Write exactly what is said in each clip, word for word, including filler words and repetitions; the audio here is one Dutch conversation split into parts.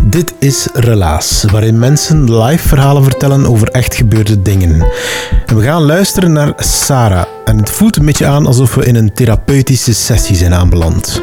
Dit is Relaas, waarin mensen live verhalen vertellen over echt gebeurde dingen. En we gaan luisteren naar Sarah. En het voelt een beetje aan alsof we in een therapeutische sessie zijn aanbeland.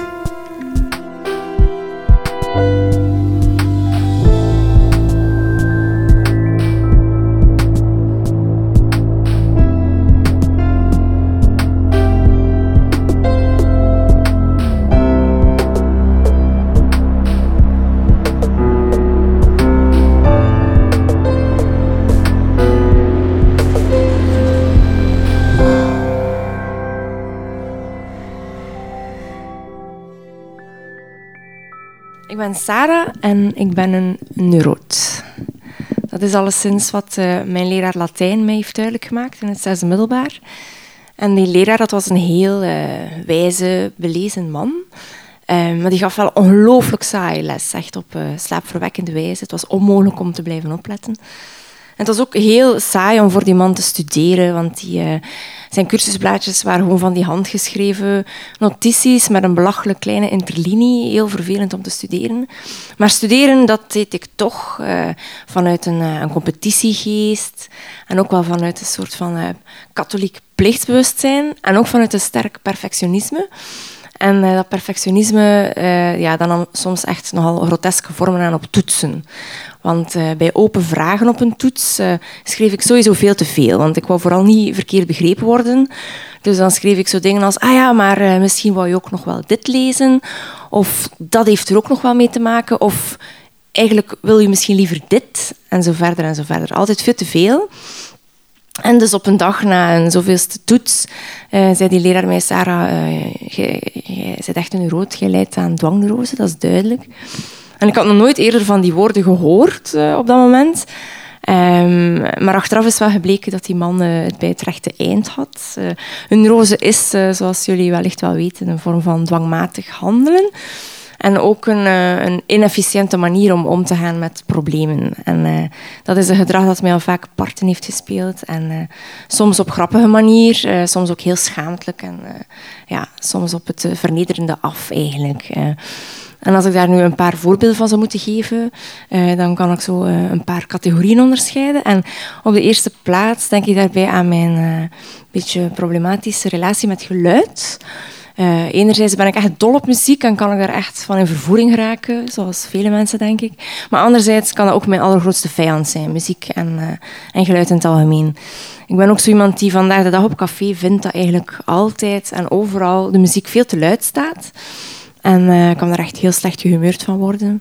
Ik ben Sarah en ik ben een neuroot. Dat is alleszins wat uh, mijn leraar Latijn mij heeft duidelijk gemaakt in het zesde middelbaar. En die leraar, dat was een heel uh, wijze, belezen man. Uh, maar die gaf wel ongelooflijk saaie les, echt op uh, slaapverwekkende wijze. Het was onmogelijk om te blijven opletten. En het was ook heel saai om voor die man te studeren, want die, uh, zijn cursusblaadjes waren gewoon van die handgeschreven notities met een belachelijk kleine interlinie. Heel vervelend om te studeren. Maar studeren, dat deed ik toch uh, vanuit een, uh, een competitiegeest en ook wel vanuit een soort van uh, katholiek plichtsbewustzijn en ook vanuit een sterk perfectionisme. En uh, dat perfectionisme uh, ja, dat nam soms echt nogal groteske vormen aan op toetsen. Want uh, bij open vragen op een toets uh, schreef ik sowieso veel te veel. Want ik wou vooral niet verkeerd begrepen worden. Dus dan schreef ik zo dingen als... Ah ja, maar uh, misschien wou je ook nog wel dit lezen. Of dat heeft er ook nog wel mee te maken. Of eigenlijk wil je misschien liever dit. En zo verder en zo verder. Altijd veel te veel. En dus op een dag na een zoveelste toets uh, zei die leraar mij... Sarah, uh, jij bent echt een neuroot. Jij lijdt aan dwangneurose, dat is duidelijk. En ik had nog nooit eerder van die woorden gehoord uh, op dat moment. Um, maar achteraf is wel gebleken dat die man uh, het bij het rechte eind had. Uh, een neurose is, uh, zoals jullie wellicht wel weten, een vorm van dwangmatig handelen. En ook een, uh, een inefficiënte manier om om te gaan met problemen. En uh, dat is een gedrag dat mij al vaak parten heeft gespeeld. En uh, soms op grappige manier, uh, soms ook heel schaamtelijk. En uh, ja, soms op het uh, vernederende af eigenlijk. Uh, En als ik daar nu een paar voorbeelden van zou moeten geven, uh, dan kan ik zo uh, een paar categorieën onderscheiden. En op de eerste plaats denk ik daarbij aan mijn uh, beetje problematische relatie met geluid. Uh, enerzijds ben ik echt dol op muziek en kan ik daar echt van in vervoering geraken, zoals vele mensen, denk ik. Maar anderzijds kan dat ook mijn allergrootste vijand zijn, muziek en, uh, en geluid in het algemeen. Ik ben ook zo iemand die vandaag de dag op café vindt dat eigenlijk altijd en overal de muziek veel te luid staat. En uh, ik kan daar echt heel slecht gehumeurd van worden.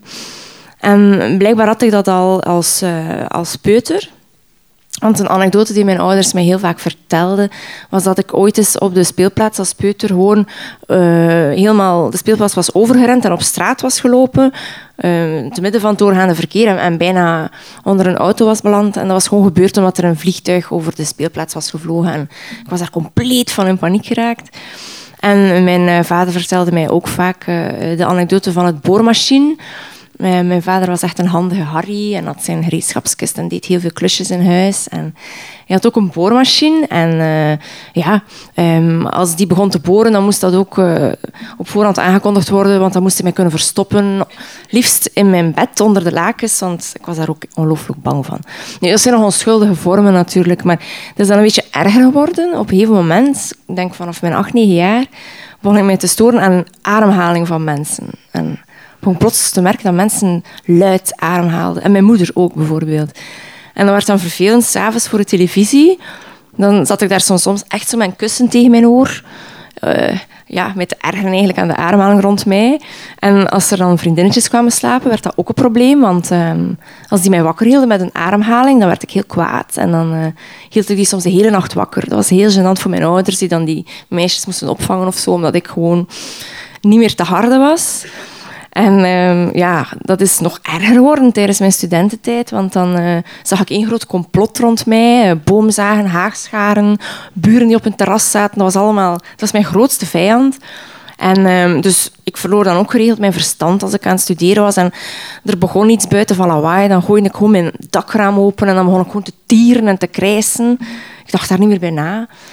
En blijkbaar had ik dat al als, uh, als peuter. Want een anekdote die mijn ouders mij heel vaak vertelden, was dat ik ooit eens op de speelplaats als peuter gewoon uh, helemaal de speelplaats was overgerend en op straat was gelopen, uh, te midden van het doorgaande verkeer en, en bijna onder een auto was beland. En dat was gewoon gebeurd omdat er een vliegtuig over de speelplaats was gevlogen. En ik was daar compleet van in paniek geraakt. En mijn vader vertelde mij ook vaak uh, de anekdote van het boormachine. Uh, mijn vader was echt een handige Harry en had zijn gereedschapskist en deed heel veel klusjes in huis. En hij had ook een boormachine. En uh, ja, um, als die begon te boren, dan moest dat ook uh, op voorhand aangekondigd worden, want dan moest hij mij kunnen verstoppen. Liefst in mijn bed, onder de lakens, want ik was daar ook ongelooflijk bang van. Nu, dat zijn nog onschuldige vormen natuurlijk, maar het is dan een beetje erger geworden. Op een gegeven moment, ik denk vanaf mijn acht, negen jaar, begon ik mij te storen aan een ademhaling van mensen. En ik begon plots te merken dat mensen luid ademhaalden. En mijn moeder ook, bijvoorbeeld. En dat werd dan vervelend, 's avonds voor de televisie. Dan zat ik daar soms, soms echt zo met een kussen tegen mijn oor. Uh, ja, met te ergeren eigenlijk aan de ademhaling rond mij. En als er dan vriendinnetjes kwamen slapen, werd dat ook een probleem. Want um, als die mij wakker hielden met een ademhaling, dan werd ik heel kwaad. En dan uh, hield ik die soms de hele nacht wakker. Dat was heel gênant voor mijn ouders, die dan die meisjes moesten opvangen of zo, omdat ik gewoon niet meer te harde was. En uh, ja, dat is nog erger geworden tijdens mijn studententijd, want dan uh, zag ik één groot complot rond mij. Uh, boomzagen, haagscharen, buren die op een terras zaten. Dat was allemaal, dat was mijn grootste vijand. En uh, dus ik verloor dan ook geregeld mijn verstand als ik aan het studeren was. En er begon iets buiten van lawaai. Dan gooide ik gewoon mijn dakraam open en dan begon ik gewoon te tieren en te krijsen. Ik dacht daar niet meer bij na.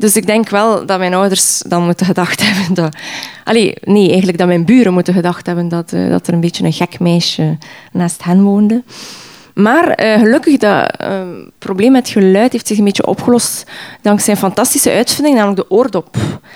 Dus ik denk wel dat mijn ouders dan moeten gedacht hebben dat... Allee, nee, eigenlijk dat mijn buren moeten gedacht hebben dat, uh, dat er een beetje een gek meisje naast hen woonde. Maar uh, gelukkig, dat uh, probleem met geluid heeft zich een beetje opgelost dankzij een fantastische uitvinding, namelijk de oordop.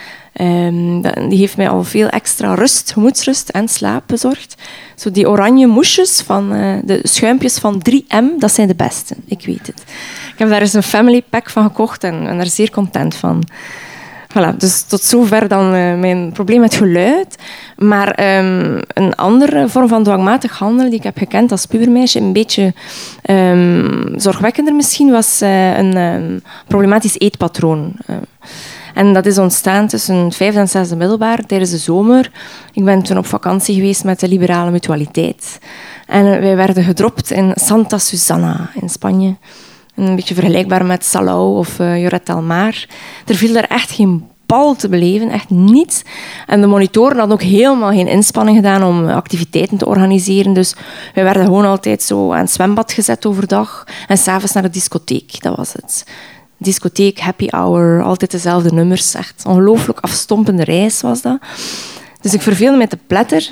Um, die heeft mij al veel extra rust, gemoedsrust en slaap bezorgd. Zo die oranje moesjes, van, uh, de schuimpjes van drie M, dat zijn de beste. Ik weet het. Ik heb daar eens een family pack van gekocht en ben daar zeer content van. Voilà, dus tot zover dan uh, mijn probleem met geluid. Maar um, een andere vorm van dwangmatig handelen die ik heb gekend als pubermeisje, een beetje um, zorgwekkender misschien, was uh, een um, problematisch eetpatroon. Uh, En dat is ontstaan tussen het vijfde en zesde middelbaar, tijdens de zomer. Ik ben toen op vakantie geweest met de Liberale Mutualiteit. En wij werden gedropt in Santa Susana in Spanje. Een beetje vergelijkbaar met Salau of uh, Lloret del Mar. Er viel daar echt geen bal te beleven, echt niets. En de monitoren hadden ook helemaal geen inspanning gedaan om activiteiten te organiseren. Dus wij werden gewoon altijd zo aan het zwembad gezet overdag en 's avonds naar de discotheek. Dat was het. Discotheek, happy hour, altijd dezelfde nummers. Echt ongelooflijk afstompende reis was dat. Dus ik verveelde me te pletter.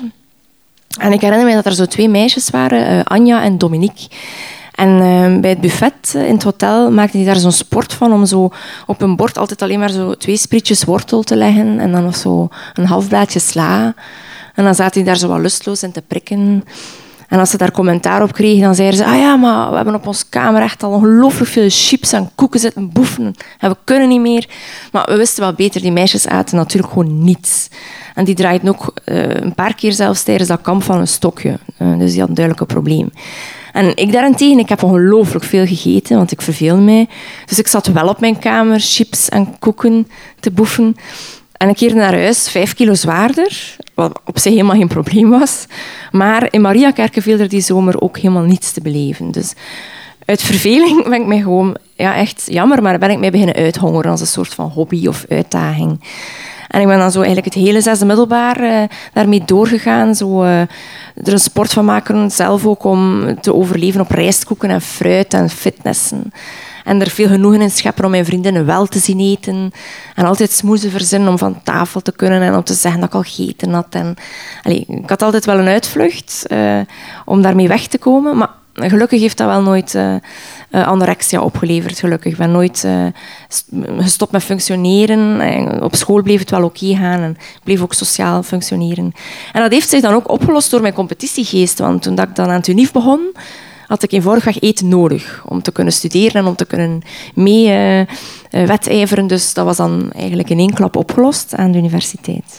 En ik herinner me dat er zo twee meisjes waren, uh, Anja en Dominique. En uh, bij het buffet uh, in het hotel maakten die daar zo'n sport van om zo op een bord altijd alleen maar zo twee sprietjes wortel te leggen en dan nog zo een half blaadje sla. En dan zaten die daar zo wat lustloos in te prikken. En als ze daar commentaar op kregen, dan zeiden ze, ah ja, maar we hebben op ons kamer echt al ongelooflijk veel chips en koeken zitten boeven en we kunnen niet meer. Maar we wisten wel beter, die meisjes aten natuurlijk gewoon niets. En die draaiden ook uh, een paar keer zelfs tijdens dat kamp van een stokje. Uh, dus die hadden duidelijk een probleem. En ik daarentegen, ik heb ongelooflijk veel gegeten, want ik verveelde mij. Dus ik zat wel op mijn kamer chips en koeken te boeven. En ik keerde naar huis, vijf kilo zwaarder, wat op zich helemaal geen probleem was. Maar in Mariakerke viel er die zomer ook helemaal niets te beleven. Dus uit verveling ben ik mij gewoon, ja echt jammer, maar ben ik mij beginnen uithongeren als een soort van hobby of uitdaging. En ik ben dan zo eigenlijk het hele zesde middelbaar uh, daarmee doorgegaan. Zo, uh, er een sport van maken, zelf ook om te overleven op rijstkoeken en fruit en fitnessen. En er veel genoegen in scheppen om mijn vriendinnen wel te zien eten. En altijd smoezen verzinnen om van tafel te kunnen en om te zeggen dat ik al gegeten had. En, allee, ik had altijd wel een uitvlucht uh, om daarmee weg te komen. Maar gelukkig heeft dat wel nooit uh, uh, anorexia opgeleverd. Gelukkig. Ik ben nooit uh, gestopt met functioneren. En op school bleef het wel oké okay gaan. En ik bleef ook sociaal functioneren. En dat heeft zich dan ook opgelost door mijn competitiegeest. Want toen ik dan aan het unief begon, had ik eenvoudigweg eten nodig om te kunnen studeren en om te kunnen mee uh, uh, wedijveren. Dus dat was dan eigenlijk in één klap opgelost aan de universiteit.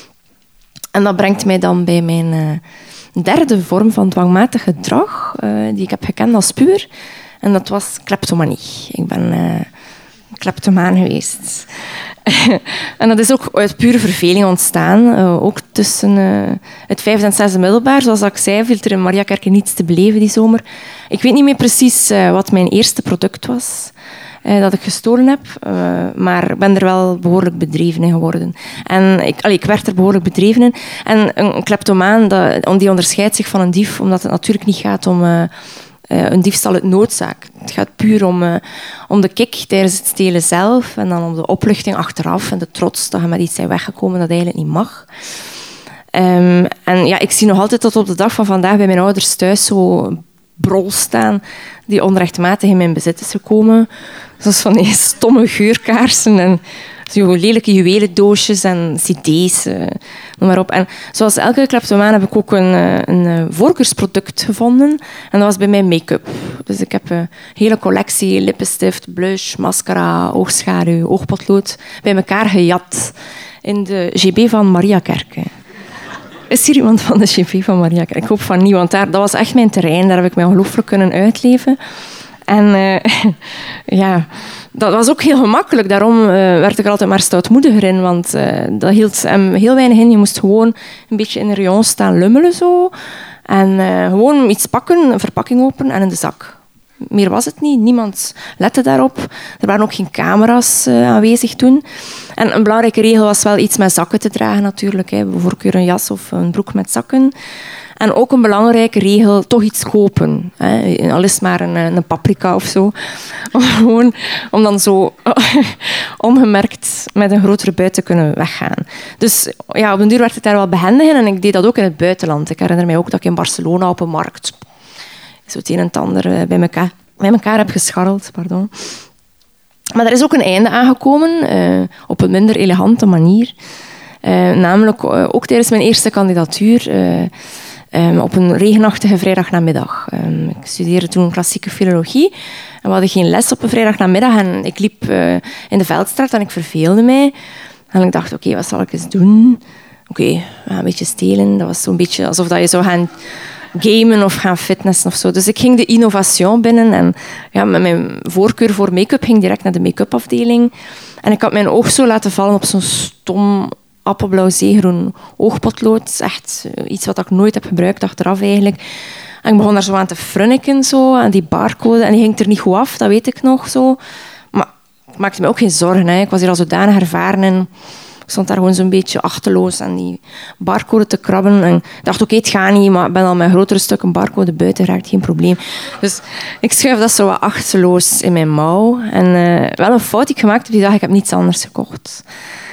En dat brengt mij dan bij mijn uh, derde vorm van dwangmatig gedrag, uh, die ik heb gekend als puber. En dat was kleptomanie. Ik ben uh, kleptomaan geweest. En dat is ook uit pure verveling ontstaan. Uh, ook tussen uh, het vijfde en zesde middelbaar. Zoals ik zei, viel er in Mariakerke niets te beleven die zomer. Ik weet niet meer precies uh, wat mijn eerste product was uh, dat ik gestolen heb. Uh, maar ik ben er wel behoorlijk bedreven in geworden. En ik, allee, ik werd er behoorlijk bedreven in. En een, een kleptomaan, dat, die onderscheidt zich van een dief, omdat het natuurlijk niet gaat om... Uh, Uh, een diefstal uit noodzaak. Het gaat puur om, uh, om de kick tijdens het stelen zelf en dan om de opluchting achteraf en de trots dat je met iets bent weggekomen dat eigenlijk niet mag. Um, en ja, ik zie nog altijd tot op de dag van vandaag bij mijn ouders thuis zo brol staan die onrechtmatig in mijn bezit is gekomen. Zoals van die stomme geurkaarsen en zo lelijke juwelendoosjes en cd's, uh, noem maar op. En zoals elke kleptomaan heb ik ook een, een voorkeursproduct gevonden. En dat was bij mij make-up. Dus ik heb een hele collectie lippenstift, blush, mascara, oogschaduw, oogpotlood bij elkaar gejat in de G B van Mariakerke. Is hier iemand van de G B van Mariakerke? Ik hoop van niet, want daar, dat was echt mijn terrein. Daar heb ik mij ongelooflijk kunnen uitleven. En uh, ja, dat was ook heel gemakkelijk. Daarom uh, werd ik er altijd maar stoutmoediger in. Want uh, dat hield hem heel weinig in. Je moest gewoon een beetje in de rayon staan lummelen zo. En uh, gewoon iets pakken, een verpakking openen en in de zak. Meer was het niet. Niemand lette daarop. Er waren ook geen camera's uh, aanwezig toen. En een belangrijke regel was wel iets met zakken te dragen natuurlijk. Hè. Voorkeur een jas of een broek met zakken. En ook een belangrijke regel, toch iets kopen. Hè. Al is het maar een, een paprika of zo. Om, gewoon, om dan zo ongemerkt met een grotere buit te kunnen weggaan. Dus ja, op den duur werd ik daar wel behendig in en ik deed dat ook in het buitenland. Ik herinner mij ook dat ik in Barcelona op een markt zo het een en het ander bij elkaar, bij elkaar heb gescharreld. Pardon. Maar er is ook een einde aangekomen, uh, op een minder elegante manier. Uh, namelijk uh, ook tijdens mijn eerste kandidatuur uh, um, op een regenachtige vrijdagnamiddag. Um, ik studeerde toen klassieke filologie en we hadden geen les op een vrijdagnamiddag en ik liep uh, in de Veldstraat en ik verveelde mij. En ik dacht, oké, okay, wat zal ik eens doen? Oké, okay, een beetje stelen. Dat was zo'n beetje alsof dat je zou gaan gamen of gaan fitnessen of zo. Dus ik ging de innovation binnen en ja, met mijn voorkeur voor make-up ging direct naar de make-up afdeling. En ik had mijn oog zo laten vallen op zo'n stom appelblauw zeegroen oogpotlood. Echt iets wat ik nooit heb gebruikt achteraf eigenlijk. En ik begon daar zo aan te frunniken zo, aan die barcode. En die ging er niet goed af, dat weet ik nog zo. Maar ik maakte me ook geen zorgen. Hè. Ik was hier al zodanig ervaren en ik stond daar gewoon zo'n beetje achteloos aan die barcode te krabben. En ik dacht, oké, okay, het gaat niet, maar ik ben al met grotere stukken barcode buiten geraakt, geen probleem. Dus ik schuif dat zo wat achteloos in mijn mouw. En uh, wel een fout die ik gemaakt heb die dag, ik heb niets anders gekocht.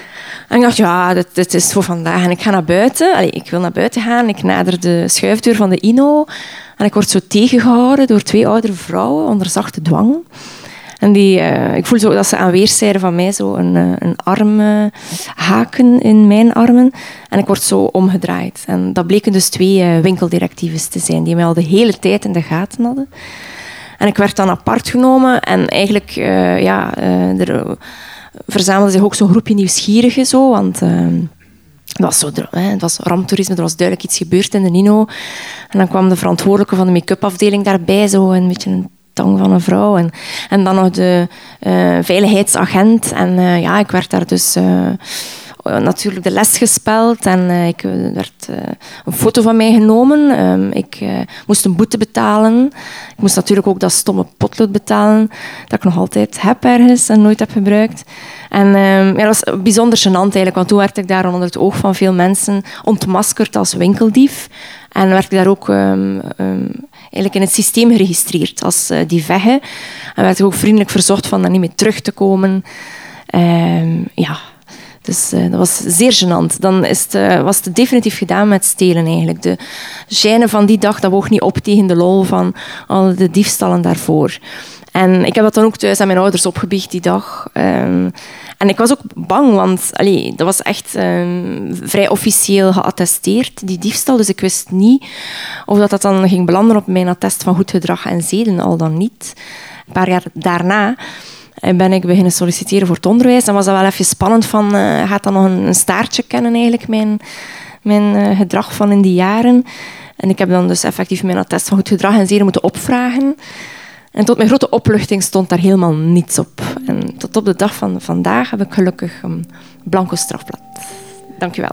En ik dacht, ja, dit, dit is voor vandaag. En ik ga naar buiten. Allee, ik wil naar buiten gaan. Ik nader de schuifdeur van de Inno. En ik word zo tegengehouden door twee oudere vrouwen onder zachte dwang. En die, uh, ik voel zo dat ze aan weerszijden van mij zo een, uh, een arm uh, haken in mijn armen. En ik word zo omgedraaid. En dat bleken dus twee uh, winkeldirectives te zijn die mij al de hele tijd in de gaten hadden. En ik werd dan apart genomen. En eigenlijk, uh, ja, uh, er verzamelde zich ook zo'n groepje nieuwsgierigen. Zo, want uh, het was, zo, hè, het was ramptoerisme, er was duidelijk iets gebeurd in de Nino. En dan kwam de verantwoordelijke van de make-up afdeling daarbij, zo een beetje een tong van een vrouw. En, en dan nog de uh, veiligheidsagent. En uh, ja, ik werd daar dus uh, natuurlijk de les gespeld. En uh, ik er werd uh, een foto van mij genomen. Um, ik uh, moest een boete betalen. Ik moest natuurlijk ook dat stomme potlood betalen. Dat ik nog altijd heb ergens en nooit heb gebruikt. En um, ja, dat was bijzonder gênant eigenlijk. Want toen werd ik daar onder het oog van veel mensen ontmaskerd als winkeldief. En werd ik daar ook um, um, eigenlijk in het systeem geregistreerd als uh, die vegge. En werd ik ook vriendelijk verzocht van daar niet meer terug te komen. Um, ja, dus uh, dat was zeer gênant. Dan is het, uh, was het definitief gedaan met stelen eigenlijk. De gêne van die dag, dat woog niet op tegen de lol van al de diefstallen daarvoor. En ik heb dat dan ook thuis aan mijn ouders opgebiecht die dag. Um, en ik was ook bang, want allee, dat was echt um, vrij officieel geattesteerd, die diefstal. Dus ik wist niet of dat, dat dan ging belanden op mijn attest van goed gedrag en zeden, al dan niet. Een paar jaar daarna ben ik beginnen solliciteren voor het onderwijs. En was dat wel even spannend van, uh, gaat dat nog een, een staartje kennen eigenlijk, mijn, mijn uh, gedrag van in die jaren. En ik heb dan dus effectief mijn attest van goed gedrag en zeden moeten opvragen. En tot mijn grote opluchting stond daar helemaal niets op. En tot op de dag van vandaag heb ik gelukkig een blanco strafblad. Dank u wel.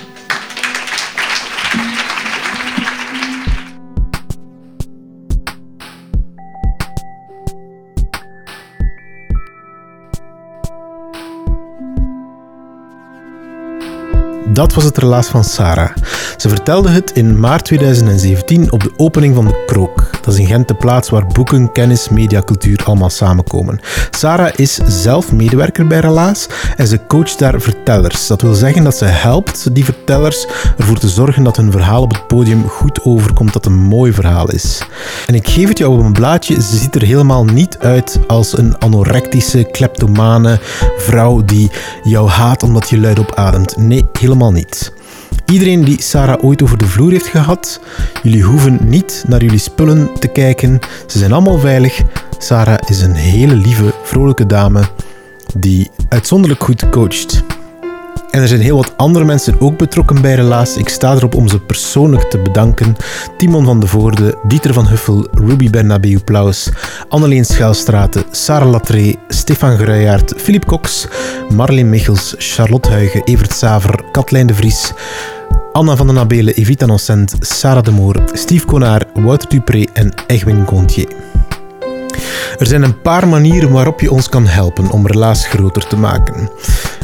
Dat was het relaas van Sarah. Ze vertelde het in maart tweeduizend zeventien op de opening van de Krook. Dat is in Gent de plaats waar boeken, kennis, media, cultuur allemaal samenkomen. Sarah is zelf medewerker bij Relaas en ze coacht daar vertellers. Dat wil zeggen dat ze helpt die vertellers ervoor te zorgen dat hun verhaal op het podium goed overkomt, dat het een mooi verhaal is. En ik geef het jou op een blaadje, ze ziet er helemaal niet uit als een anorectische, kleptomane vrouw die jou haat omdat je luid opademt. Nee, helemaal niet. Iedereen die Sarah ooit over de vloer heeft gehad, jullie hoeven niet naar jullie spullen te kijken. Ze zijn allemaal veilig. Sarah is een hele lieve, vrolijke dame die uitzonderlijk goed coacht. En er zijn heel wat andere mensen ook betrokken bij Relaas. Ik sta erop om ze persoonlijk te bedanken. Timon van de Voorde, Dieter van Huffel, Ruby Bernabeu Plaus, Anneleen Schuilstraten, Sarah Latree, Stefan Gruijaert, Philippe Cox, Marleen Michels, Charlotte Huygen, Evert Saver, Katlijn de Vries, Anna van den Abelen, Evita Nocent, Sarah de Moor, Steve Konaar, Wouter Dupré en Egwin Gontier. Er zijn een paar manieren waarop je ons kan helpen om Relaas groter te maken.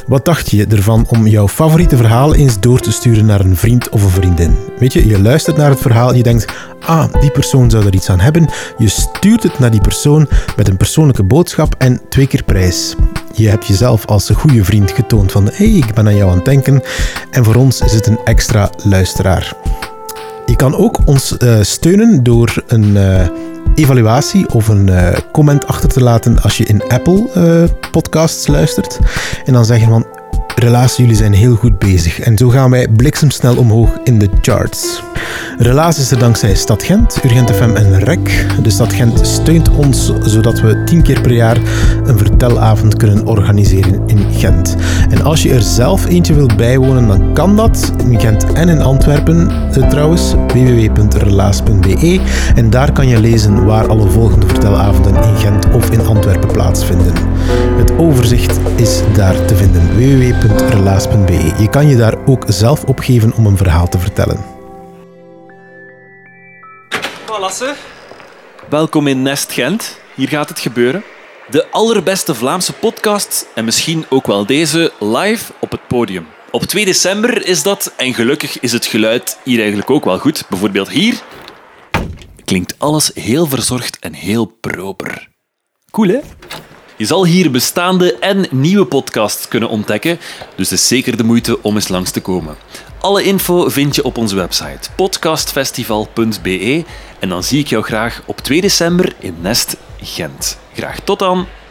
Wat dacht je ervan om jouw favoriete verhaal eens door te sturen naar een vriend of een vriendin? Weet je, je luistert naar het verhaal, je denkt, ah, die persoon zou er iets aan hebben. Je stuurt het naar die persoon met een persoonlijke boodschap en twee keer prijs. Je hebt jezelf als een goede vriend getoond van, hé, hey, ik ben aan jou aan het denken. En voor ons is het een extra luisteraar. Je kan ook ons uh, steunen door een uh, evaluatie of een uh, comment achter te laten als je in Apple uh, podcasts luistert. En dan zeggen van, Relaas, jullie zijn heel goed bezig. En zo gaan wij bliksemsnel omhoog in de charts. Relaas is er dankzij Stad Gent, Urgent F M en R E C. De Stad Gent steunt ons zodat we tien keer per jaar een vertelavond kunnen organiseren in Gent. En als je er zelf eentje wilt bijwonen, dan kan dat in Gent en in Antwerpen uh, trouwens. w w w punt relaas punt b e. En daar kan je lezen waar alle volgende vertelavonden in Gent of in Antwerpen plaatsvinden. Het overzicht is daar te vinden. w w w punt relaas punt b e. Je kan je daar ook zelf opgeven om een verhaal te vertellen. Lasse, welkom in Nest Gent. Hier gaat het gebeuren. De allerbeste Vlaamse podcast en misschien ook wel deze live op het podium. Op twee december is dat en gelukkig is het geluid hier eigenlijk ook wel goed. Bijvoorbeeld hier klinkt alles heel verzorgd en heel proper. Cool, hè? Je zal hier bestaande en nieuwe podcasts kunnen ontdekken, dus het is zeker de moeite om eens langs te komen. Alle info vind je op onze website podcastfestival punt b e en dan zie ik jou graag op twee december in Nest Gent. Graag tot dan!